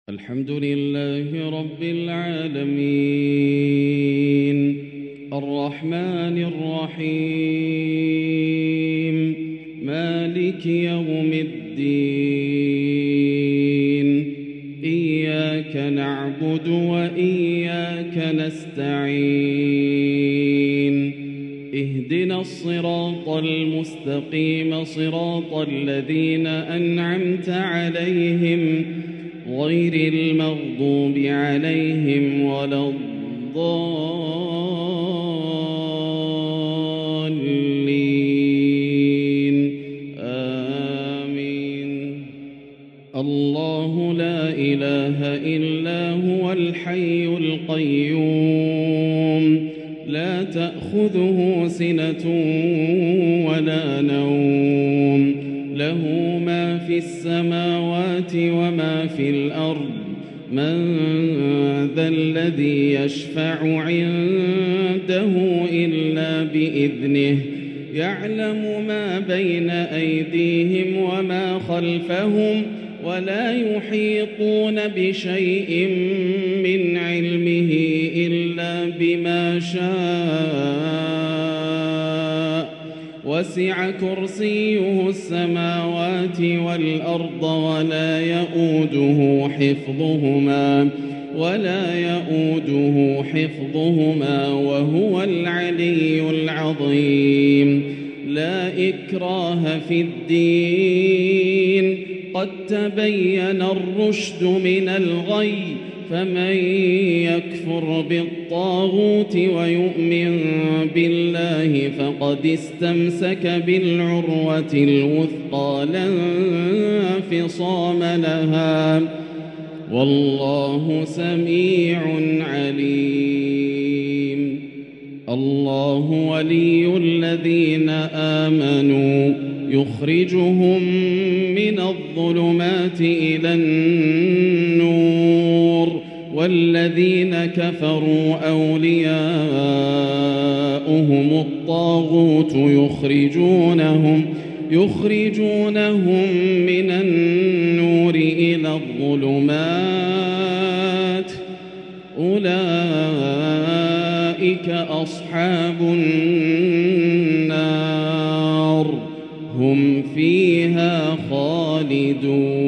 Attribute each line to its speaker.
Speaker 1: الحمد لله رب العالمين الرحمن الرحيم مالك يوم الدين إياك نعبد وإياك نستعين اهدنا الصراط المستقيم صراط الذين أنعمت عليهم غير المغضوب عليهم ولا الضالين آمين. الله لا إله إلا هو الحي القيوم لا تأخذه سنة ولا نوم له ما في السماوات وما في الأرض من ذا الذي يشفع عنده إلا بإذنه يعلم ما بين أيديهم وما خلفهم ولا يحيطون بشيء من علمه إلا بما شاء وسع كرسيه السماوات والأرض ولا يؤوده حفظهما وهو العلي العظيم. لا إكراه في الدين قد تبين الرشد من الغي فمن يكفر بالطاغوت ويؤمن بالله فقد استمسك بالعروة الوثقى لا انفصام لها والله سميع عليم. الله ولي الذين آمنوا يخرجهم من الظلمات إلى النور والذين كفروا أولياؤهم الطاغوت يخرجونهم من النور إلى الظلمات أولئك أصحاب النار هم فيها خالدون.